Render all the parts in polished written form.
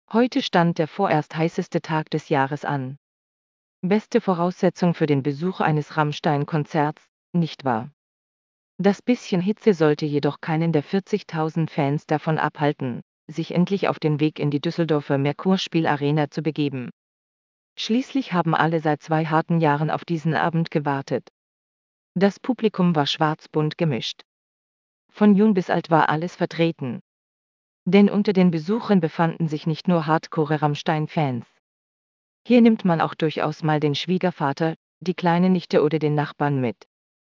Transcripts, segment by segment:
Heute stand der vorerst heißeste Tag des Jahres an. Beste Voraussetzung für den Besuch eines Rammstein-Konzerts, nicht wahr? Das bisschen Hitze sollte jedoch keinen der 40.000 Fans davon abhalten, sich endlich auf den Weg in die Düsseldorfer Merkur-Spielarena zu begeben. Schließlich haben alle seit 2 harten Jahren auf diesen Abend gewartet. Das Publikum war schwarz-bunt gemischt. Von jung bis alt war alles vertreten. Denn unter den Besuchern befanden sich nicht nur Hardcore-Rammstein-Fans. Hier nimmt man auch durchaus mal den Schwiegervater, die kleine Nichte oder den Nachbarn mit.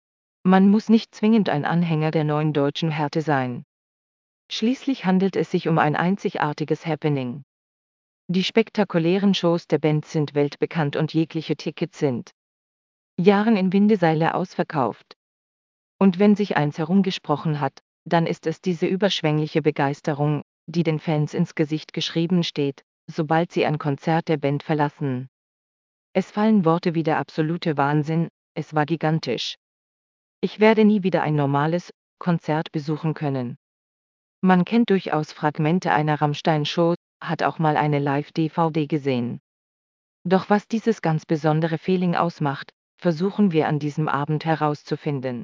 Man muss nicht zwingend ein Anhänger der neuen deutschen Härte sein. Schließlich handelt es sich um ein einzigartiges Happening. Die spektakulären Shows der Band sind weltbekannt und jegliche Tickets sind Jahren in Windeseile ausverkauft. Und wenn sich eins herumgesprochen hat, dann ist es diese überschwängliche Begeisterung, die den Fans ins Gesicht geschrieben steht, sobald sie ein Konzert der Band verlassen. Es fallen Worte wie der absolute Wahnsinn, es war gigantisch. Ich werde nie wieder ein normales Konzert besuchen können. Man kennt durchaus Fragmente einer Rammstein-Show, hat auch mal eine Live-DVD gesehen. Doch was dieses ganz besondere Feeling ausmacht, versuchen wir an diesem Abend herauszufinden.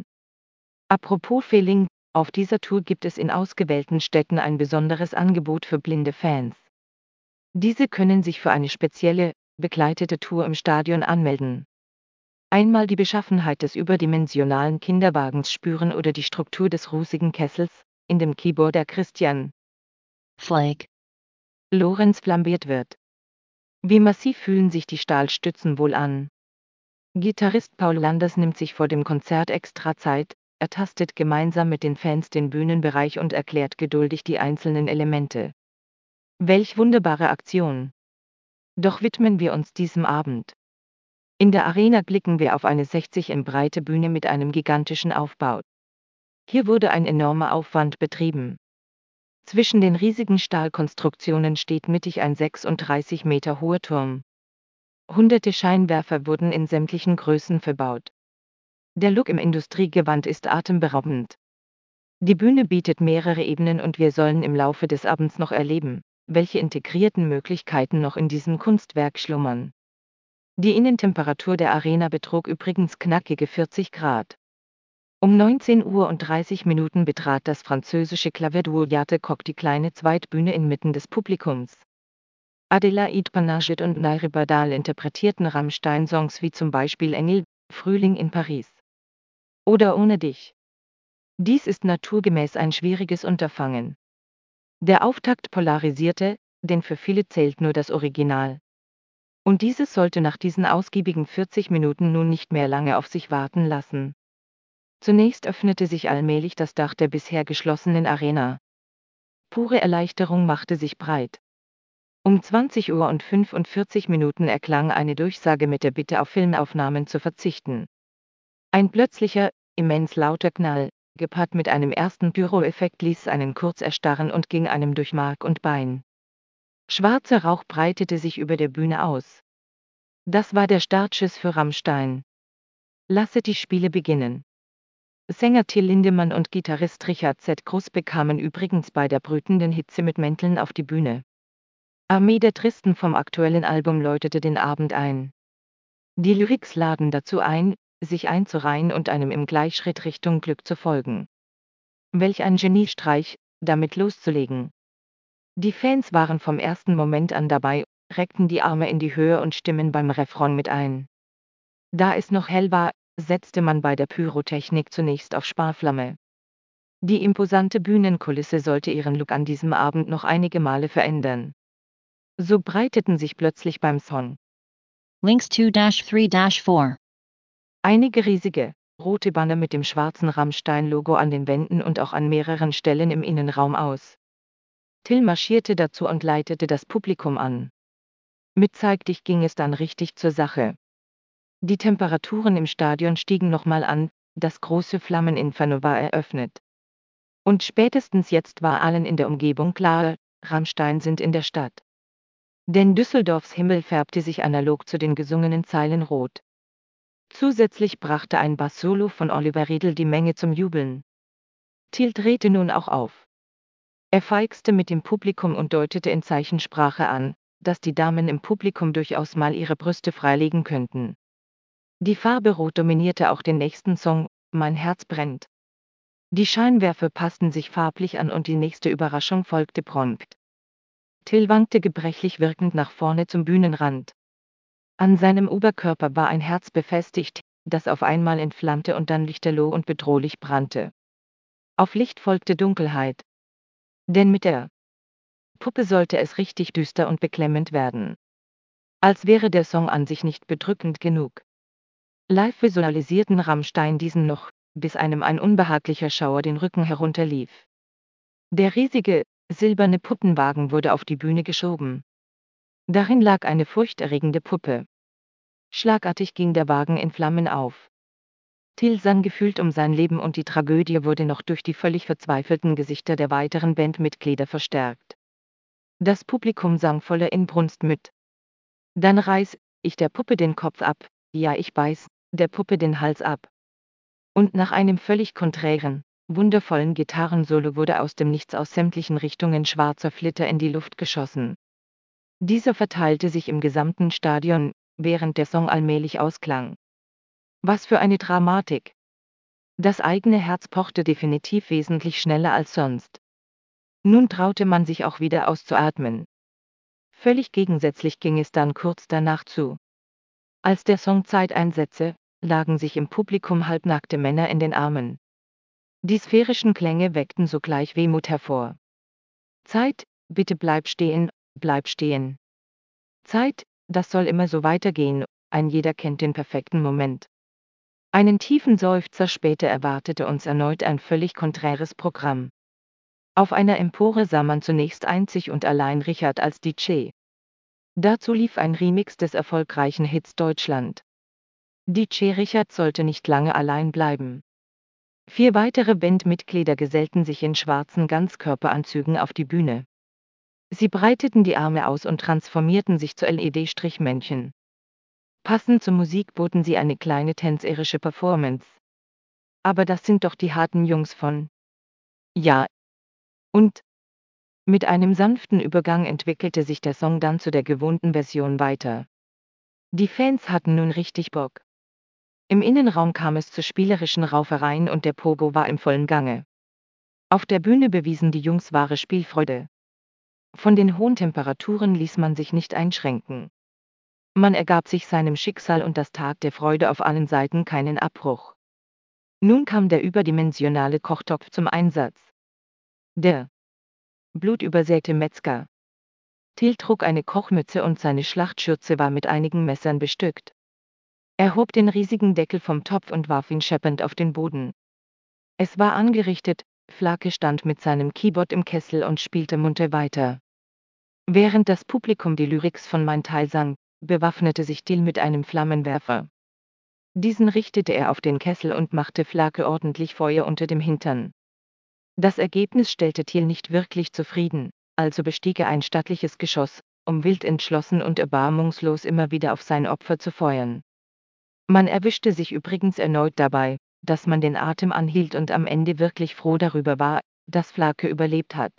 Apropos Feeling, auf dieser Tour gibt es in ausgewählten Städten ein besonderes Angebot für blinde Fans. Diese können sich für eine spezielle, begleitete Tour im Stadion anmelden. Einmal die Beschaffenheit des überdimensionalen Kinderwagens spüren oder die Struktur des rußigen Kessels, in dem Keyboarder Christian Flake Lorenz flambiert wird. Wie massiv fühlen sich die Stahlstützen wohl an? Gitarrist Paul Landers nimmt sich vor dem Konzert extra Zeit, er tastet gemeinsam mit den Fans den Bühnenbereich und erklärt geduldig die einzelnen Elemente. Welch wunderbare Aktion! Doch widmen wir uns diesem Abend. In der Arena blicken wir auf eine 60 in breite Bühne mit einem gigantischen Aufbau. Hier wurde ein enormer Aufwand betrieben. Zwischen den riesigen Stahlkonstruktionen steht mittig ein 36 Meter hoher Turm. Hunderte Scheinwerfer wurden in sämtlichen Größen verbaut. Der Look im Industriegewand ist atemberaubend. Die Bühne bietet mehrere Ebenen und wir sollen im Laufe des Abends noch erleben, welche integrierten Möglichkeiten noch in diesem Kunstwerk schlummern. Die Innentemperatur der Arena betrug übrigens knackige 40 Grad. Um 19:30 Uhr betrat das französische Klavierduo Jate Coq die kleine Zweitbühne inmitten des Publikums. Adelaide Panaget und Nairi Badal interpretierten Rammstein-Songs wie zum Beispiel Engel, Frühling in Paris oder Ohne dich. Dies ist naturgemäß ein schwieriges Unterfangen. Der Auftakt polarisierte, denn für viele zählt nur das Original. Und dieses sollte nach diesen ausgiebigen 40 Minuten nun nicht mehr lange auf sich warten lassen. Zunächst öffnete sich allmählich das Dach der bisher geschlossenen Arena. Pure Erleichterung machte sich breit. Um 20:45 Uhr erklang eine Durchsage mit der Bitte auf Filmaufnahmen zu verzichten. Ein plötzlicher, immens lauter Knall, gepaart mit einem ersten Pyro-Effekt ließ einen kurz erstarren und ging einem durch Mark und Bein. Schwarzer Rauch breitete sich über der Bühne aus. Das war der Startschuss für Rammstein. Lasset die Spiele beginnen. Sänger Till Lindemann und Gitarrist Richard Z. Gruss bekamen übrigens bei der brütenden Hitze mit Mänteln auf die Bühne. Armee der Tristen vom aktuellen Album läutete den Abend ein. Die Lyrics laden dazu ein, sich einzureihen und einem im Gleichschritt Richtung Glück zu folgen. Welch ein Geniestreich, damit loszulegen. Die Fans waren vom ersten Moment an dabei, reckten die Arme in die Höhe und stimmen beim Refrain mit ein. Da es noch hell war, setzte man bei der Pyrotechnik zunächst auf Sparflamme. Die imposante Bühnenkulisse sollte ihren Look an diesem Abend noch einige Male verändern. So breiteten sich plötzlich beim Song Links 2-3-4 einige riesige, rote Banner mit dem schwarzen Rammstein-Logo an den Wänden und auch an mehreren Stellen im Innenraum aus. Till marschierte dazu und leitete das Publikum an. Mit Zeig dich ging es dann richtig zur Sache. Die Temperaturen im Stadion stiegen nochmal an, das große Flammeninferno war eröffnet. Und spätestens jetzt war allen in der Umgebung klar, Rammstein sind in der Stadt. Denn Düsseldorfs Himmel färbte sich analog zu den gesungenen Zeilen rot. Zusätzlich brachte ein Bass-Solo von Oliver Riedl die Menge zum Jubeln. Till drehte nun auch auf. Er feixte mit dem Publikum und deutete in Zeichensprache an, dass die Damen im Publikum durchaus mal ihre Brüste freilegen könnten. Die Farbe Rot dominierte auch den nächsten Song, Mein Herz brennt. Die Scheinwerfer passten sich farblich an und die nächste Überraschung folgte prompt. Till wankte gebrechlich wirkend nach vorne zum Bühnenrand. An seinem Oberkörper war ein Herz befestigt, das auf einmal entflammte und dann lichterloh und bedrohlich brannte. Auf Licht folgte Dunkelheit. Denn mit der Puppe sollte es richtig düster und beklemmend werden. Als wäre der Song an sich nicht bedrückend genug. Live visualisierten Rammstein diesen noch, bis einem ein unbehaglicher Schauer den Rücken herunterlief. Der riesige, silberne Puppenwagen wurde auf die Bühne geschoben. Darin lag eine furchterregende Puppe. Schlagartig ging der Wagen in Flammen auf. Till sang gefühlt um sein Leben und die Tragödie wurde noch durch die völlig verzweifelten Gesichter der weiteren Bandmitglieder verstärkt. Das Publikum sang voller Inbrunst mit. Dann reiß ich der Puppe den Kopf ab, ja ich beiß der Puppe den Hals ab. Und nach einem völlig konträren, wundervollen Gitarrensolo wurde aus dem Nichts aus sämtlichen Richtungen schwarzer Flitter in die Luft geschossen. Dieser verteilte sich im gesamten Stadion, während der Song allmählich ausklang. Was für eine Dramatik! Das eigene Herz pochte definitiv wesentlich schneller als sonst. Nun traute man sich auch wieder auszuatmen. Völlig gegensätzlich ging es dann kurz danach zu. Als der Song Zeit einsetzte, lagen sich im Publikum halbnackte Männer in den Armen. Die sphärischen Klänge weckten sogleich Wehmut hervor. Zeit, bitte bleib stehen, bleib stehen. Zeit, das soll immer so weitergehen, ein jeder kennt den perfekten Moment. Einen tiefen Seufzer später erwartete uns erneut ein völlig konträres Programm. Auf einer Empore sah man zunächst einzig und allein Richard als DJ. Dazu lief ein Remix des erfolgreichen Hits Deutschland. DJ Richard sollte nicht lange allein bleiben. 4 weitere Bandmitglieder gesellten sich in schwarzen Ganzkörperanzügen auf die Bühne. Sie breiteten die Arme aus und transformierten sich zu LED-Strichmännchen. Passend zur Musik boten sie eine kleine tänzerische Performance. Aber das sind doch die harten Jungs von. Ja. Und? Mit einem sanften Übergang entwickelte sich der Song dann zu der gewohnten Version weiter. Die Fans hatten nun richtig Bock. Im Innenraum kam es zu spielerischen Raufereien und der Pogo war im vollen Gange. Auf der Bühne bewiesen die Jungs wahre Spielfreude. Von den hohen Temperaturen ließ man sich nicht einschränken. Man ergab sich seinem Schicksal und das tat der Freude auf allen Seiten keinen Abbruch. Nun kam der überdimensionale Kochtopf zum Einsatz. Der blutübersäte Metzger. Till trug eine Kochmütze und seine Schlachtschürze war mit einigen Messern bestückt. Er hob den riesigen Deckel vom Topf und warf ihn scheppernd auf den Boden. Es war angerichtet, Flake stand mit seinem Keyboard im Kessel und spielte munter weiter. Während das Publikum die Lyrics von Mein Teil sang, bewaffnete sich Till mit einem Flammenwerfer. Diesen richtete er auf den Kessel und machte Flake ordentlich Feuer unter dem Hintern. Das Ergebnis stellte Till nicht wirklich zufrieden, also bestieg er ein stattliches Geschoss, um wild entschlossen und erbarmungslos immer wieder auf sein Opfer zu feuern. Man erwischte sich übrigens erneut dabei, dass man den Atem anhielt und am Ende wirklich froh darüber war, dass Flake überlebt hat.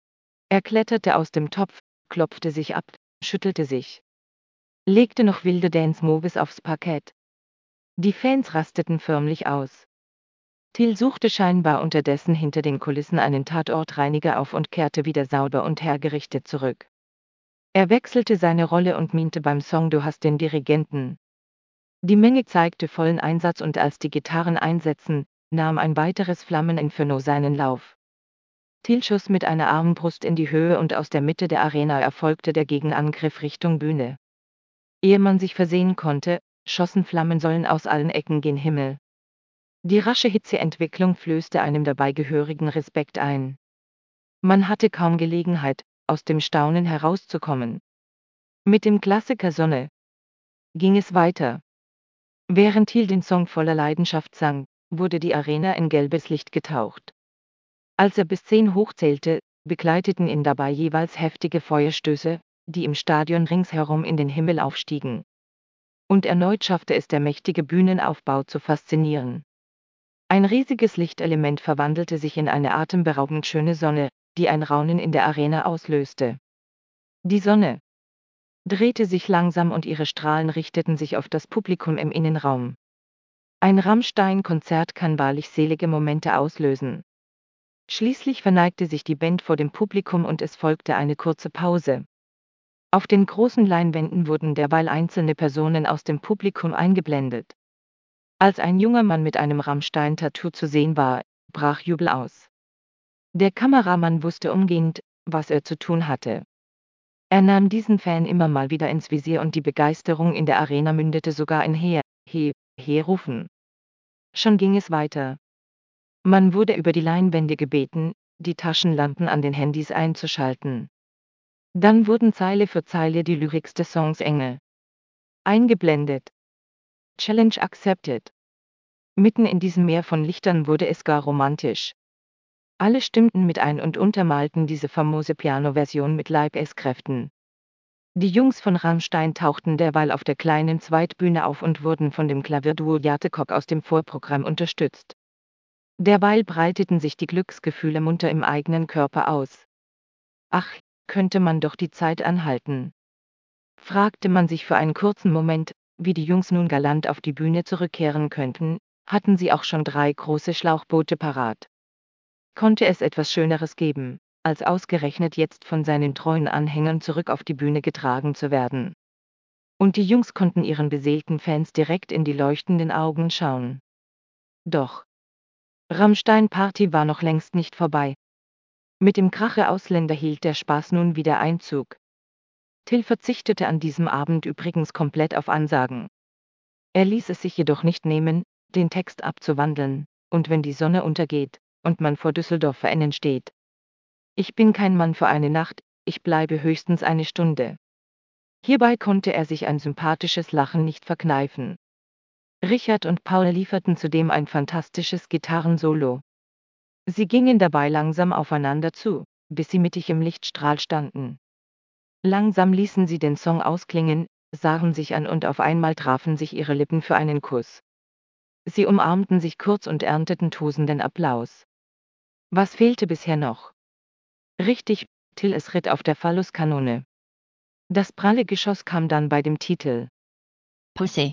Er kletterte aus dem Topf, klopfte sich ab, schüttelte sich, legte noch wilde Dance-Moves aufs Parkett. Die Fans rasteten förmlich aus. Till suchte scheinbar unterdessen hinter den Kulissen einen Tatortreiniger auf und kehrte wieder sauber und hergerichtet zurück. Er wechselte seine Rolle und miente beim Song Du hast den Dirigenten. Die Menge zeigte vollen Einsatz und als die Gitarren einsetzten, nahm ein weiteres Flammeninferno seinen Lauf. Till schoss mit einer Armbrust in die Höhe und aus der Mitte der Arena erfolgte der Gegenangriff Richtung Bühne. Ehe man sich versehen konnte, schossen Flammensäulen aus allen Ecken gen Himmel. Die rasche Hitzeentwicklung flößte einem dabei gehörigen Respekt ein. Man hatte kaum Gelegenheit, aus dem Staunen herauszukommen. Mit dem Klassiker Sonne ging es weiter. Während Till den Song voller Leidenschaft sang, wurde die Arena in gelbes Licht getaucht. Als er bis 10 hochzählte, begleiteten ihn dabei jeweils heftige Feuerstöße, die im Stadion ringsherum in den Himmel aufstiegen. Und erneut schaffte es der mächtige Bühnenaufbau zu faszinieren. Ein riesiges Lichtelement verwandelte sich in eine atemberaubend schöne Sonne, die ein Raunen in der Arena auslöste. Die Sonne drehte sich langsam und ihre Strahlen richteten sich auf das Publikum im Innenraum. Ein Rammstein-Konzert kann wahrlich selige Momente auslösen. Schließlich verneigte sich die Band vor dem Publikum und es folgte eine kurze Pause. Auf den großen Leinwänden wurden derweil einzelne Personen aus dem Publikum eingeblendet. Als ein junger Mann mit einem Rammstein-Tattoo zu sehen war, brach Jubel aus. Der Kameramann wusste umgehend, was er zu tun hatte. Er nahm diesen Fan immer mal wieder ins Visier und die Begeisterung in der Arena mündete sogar in He-Rufen. Schon ging es weiter. Man wurde über die Leinwände gebeten, die Taschenlampen an den Handys einzuschalten. Dann wurden Zeile für Zeile die Lyrics des Songs eingeblendet. Challenge accepted. Mitten in diesem Meer von Lichtern wurde es gar romantisch. Alle stimmten mit ein und untermalten diese famose Piano-Version mit Leibeskräften. Die Jungs von Rammstein tauchten derweil auf der kleinen Zweitbühne auf und wurden von dem Klavierduo Jatecock aus dem Vorprogramm unterstützt. Derweil breiteten sich die Glücksgefühle munter im eigenen Körper aus. Ach, könnte man doch die Zeit anhalten. Fragte man sich für einen kurzen Moment, wie die Jungs nun galant auf die Bühne zurückkehren könnten, hatten sie auch schon 3 große Schlauchboote parat. Konnte es etwas Schöneres geben, als ausgerechnet jetzt von seinen treuen Anhängern zurück auf die Bühne getragen zu werden? Und die Jungs konnten ihren beseelten Fans direkt in die leuchtenden Augen schauen. Doch Rammstein-Party war noch längst nicht vorbei. Mit dem Kracher-Ausländer hielt der Spaß nun wieder Einzug. Till verzichtete an diesem Abend übrigens komplett auf Ansagen. Er ließ es sich jedoch nicht nehmen, den Text abzuwandeln, und wenn die Sonne untergeht, und man vor Düsseldorfer Innen steht. Ich bin kein Mann für eine Nacht, ich bleibe höchstens eine Stunde. Hierbei konnte er sich ein sympathisches Lachen nicht verkneifen. Richard und Paul lieferten zudem ein fantastisches Gitarrensolo. Sie gingen dabei langsam aufeinander zu, bis sie mittig im Lichtstrahl standen. Langsam ließen sie den Song ausklingen, sahen sich an und auf einmal trafen sich ihre Lippen für einen Kuss. Sie umarmten sich kurz und ernteten tosenden Applaus. Was fehlte bisher noch? Richtig, Till es ritt auf der Phalluskanone. Das pralle Geschoss kam dann bei dem Titel Pussy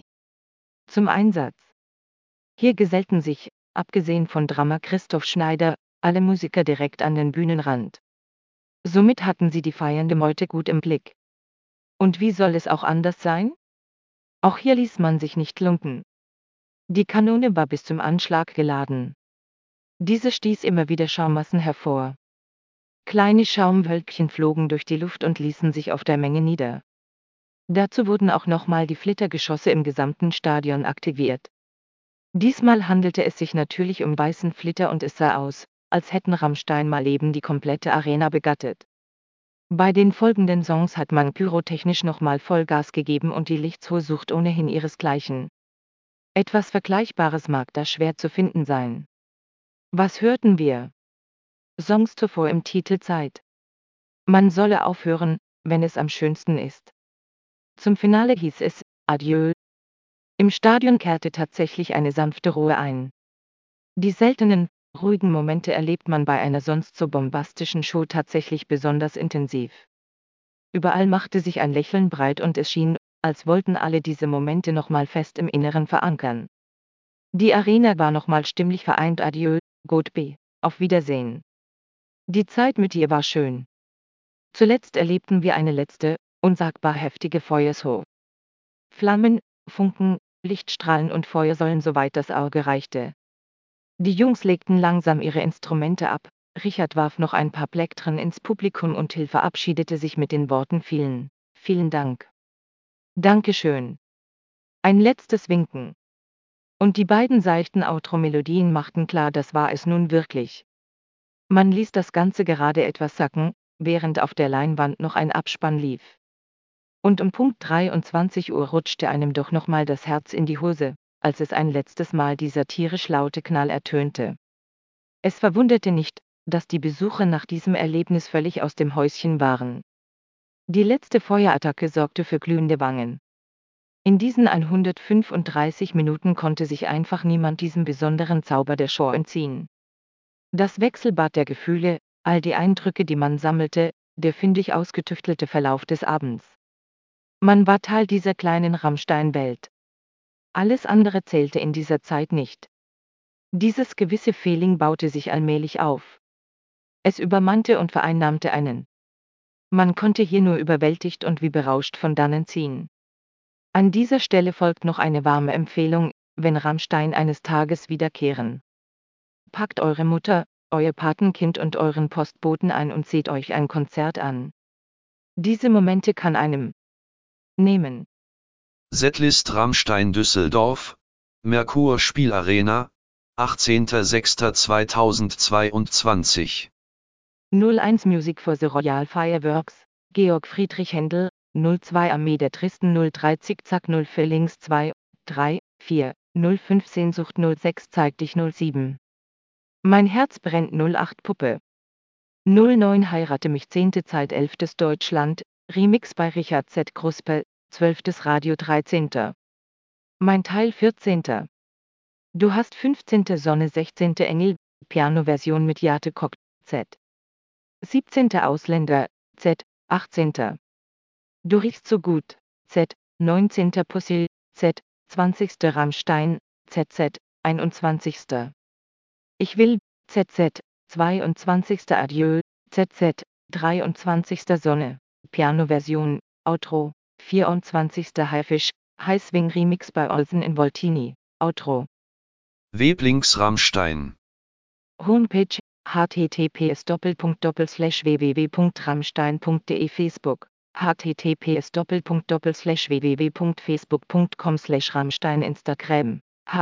zum Einsatz. Hier gesellten sich, abgesehen von Drummer Christoph Schneider, alle Musiker direkt an den Bühnenrand. Somit hatten sie die feiernde Meute gut im Blick. Und wie soll es auch anders sein? Auch hier ließ man sich nicht lumpen. Die Kanone war bis zum Anschlag geladen. Diese stieß immer wieder Schaummassen hervor. Kleine Schaumwölkchen flogen durch die Luft und ließen sich auf der Menge nieder. Dazu wurden auch nochmal die Flittergeschosse im gesamten Stadion aktiviert. Diesmal handelte es sich natürlich um weißen Flitter und es sah aus, als hätten Rammstein mal eben die komplette Arena begattet. Bei den folgenden Songs hat man pyrotechnisch nochmal Vollgas gegeben und die Lichtshow sucht ohnehin ihresgleichen. Etwas Vergleichbares mag da schwer zu finden sein. Was hörten wir? Songs zuvor im Titel Zeit. Man solle aufhören, wenn es am schönsten ist. Zum Finale hieß es Adieu. Im Stadion kehrte tatsächlich eine sanfte Ruhe ein. Die seltenen, ruhigen Momente erlebt man bei einer sonst so bombastischen Show tatsächlich besonders intensiv. Überall machte sich ein Lächeln breit und es schien, als wollten alle diese Momente nochmal fest im Inneren verankern. Die Arena war nochmal stimmlich vereint. Adieu, Goodbye, auf Wiedersehen. Die Zeit mit dir war schön. Zuletzt erlebten wir eine letzte, unsagbar heftige Feuershow. Flammen, Funken, Lichtstrahlen und Feuersäulen soweit das Auge reichte. Die Jungs legten langsam ihre Instrumente ab, Richard warf noch ein paar Plektren ins Publikum und Till verabschiedete sich mit den Worten vielen Dank. Dankeschön. Ein letztes Winken. Und die beiden seichten Outro-Melodien machten klar, das war es nun wirklich. Man ließ das Ganze gerade etwas sacken, während auf der Leinwand noch ein Abspann lief. Und um Punkt 23 Uhr rutschte einem doch nochmal das Herz in die Hose, als es ein letztes Mal dieser tierisch laute Knall ertönte. Es verwunderte nicht, dass die Besucher nach diesem Erlebnis völlig aus dem Häuschen waren. Die letzte Feuerattacke sorgte für glühende Wangen. In diesen 135 Minuten konnte sich einfach niemand diesem besonderen Zauber der Show entziehen. Das Wechselbad der Gefühle, All die Eindrücke, die man sammelte, der fündig ausgetüftelte Verlauf des Abends. Man war Teil dieser kleinen Rammstein-Welt. Alles andere zählte in dieser Zeit nicht. Dieses gewisse Feeling baute sich allmählich auf. Es übermannte und vereinnahmte einen. Man konnte hier nur überwältigt und wie berauscht von dannen ziehen. An dieser Stelle folgt noch eine warme Empfehlung, wenn Rammstein eines Tages wiederkehren. Packt eure Mutter, euer Patenkind und euren Postboten ein und seht euch ein Konzert an. Diese Momente kann einem nehmen. Setlist Rammstein Düsseldorf, Merkur Spielarena, 18.06.2022. 01 Music for the Royal Fireworks, Georg Friedrich Händel, 02 Armee der Tristen 03 Zickzack 04 links 2, 3, 4, 05 Sehnsucht 06 Zeig dich 07. Mein Herz brennt 08 Puppe. 09 Heirate mich 10. Zeit 11. Deutschland, Remix bei Richard Z. Kruspe, 12. Radio 13. Mein Teil 14. Du hast 15. Sonne 16. Engel, Piano-Version mit Jate Kock, Z. 17. Ausländer, Z. 18. Du riechst so gut, Z. 19. Pussy, Z. 20. Rammstein, ZZ. 21. Ich will, ZZ. 22. Adieu, ZZ. 23. Sonne, Piano-Version, Outro, 24. Haifisch, Highswing Remix bei Olsen in Voltini, Outro. Weblinks Rammstein. Homepage, https://www.rammstein.de Facebook, https://www.facebook.com/Rammstein Instagram,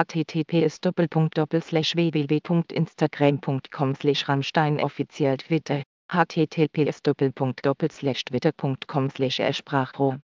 https://www.instagram.com/Rammstein offiziell Twitter, https://twitter.com/Sprachrohr